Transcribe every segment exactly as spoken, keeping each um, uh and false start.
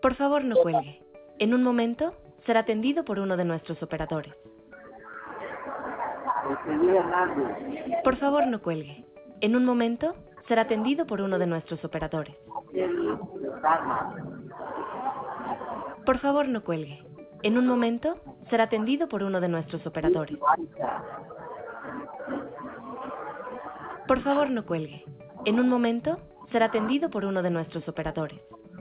Por favor, no cuelgue. En un momento, será atendido por uno de nuestros operadores. Por favor, no cuelgue. En un momento, será atendido por uno de nuestros operadores. Por favor, no cuelgue. En un momento, será atendido por uno de nuestros operadores. Por favor, no cuelgue. En un momento, será atendido por uno de nuestros operadores.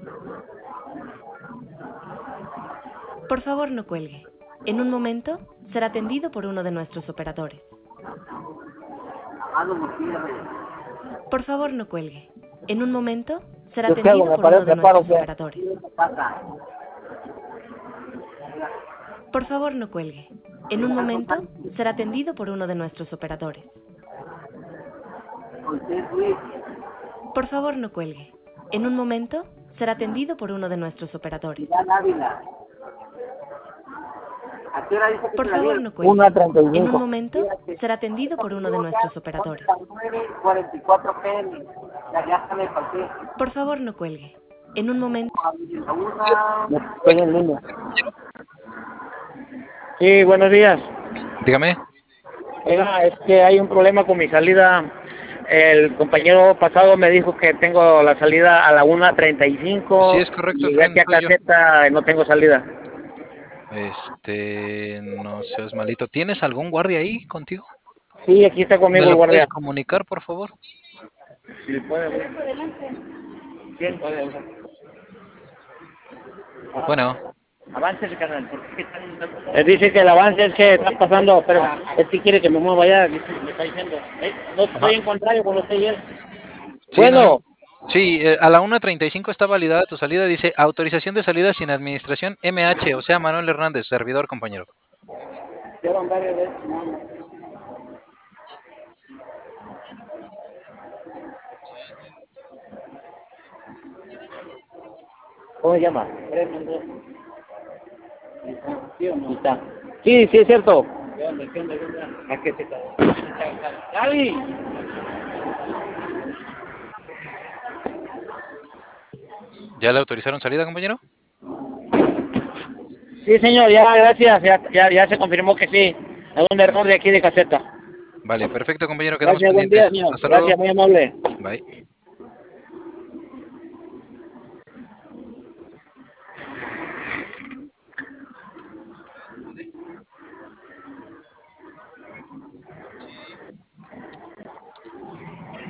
Por favor, no cuelgue. En un momento, será atendido por uno de nuestros operadores. Por favor, no cuelgue. En un momento, será atendido por uno de nuestros operadores. Por favor, no cuelgue. En un momento, será atendido por uno de nuestros operadores. Por favor, no cuelgue. En un momento, será atendido por uno de nuestros operadores. Por favor, no cuelgue. En un momento, será atendido por uno de nuestros operadores. Por favor, no cuelgue. En un momento... Sí, buenos días. Dígame. Oiga, es que hay un problema con mi salida. El compañero pasado me dijo que tengo la salida a la una treinta y cinco. Sí, es correcto, Y Efraín, aquí a soy yo. Caseta no tengo salida. Este, no seas malito. ¿Tienes algún guardia ahí contigo? Sí, aquí está ¿Me conmigo lo el guardia. puedes comunicar, por favor? Sí, puede. Bien, puede. Bueno. Avance, canal. Él dice que el avance es que está pasando, pero es que quiere que me mueva allá. Me está diciendo. ¿Eh? No estoy en contrario con usted y él. Sí, Bueno. no, sí, eh, a la una treinta y cinco está validada tu salida. Dice autorización de salida sin administración M H, o sea, Manuel Hernández, servidor, compañero. ¿Cómo se llama? Sí, sí, es cierto. ¡Gaby! ¿Ya le autorizaron salida, compañero? Sí, señor, ya, gracias. Ya, ya, ya se confirmó que sí. Hay un error de aquí de Caseta. Vale, perfecto, compañero. Quedamos Gracias, buen día, pendientes. señor. Hasta Gracias, luego. muy amable. Bye.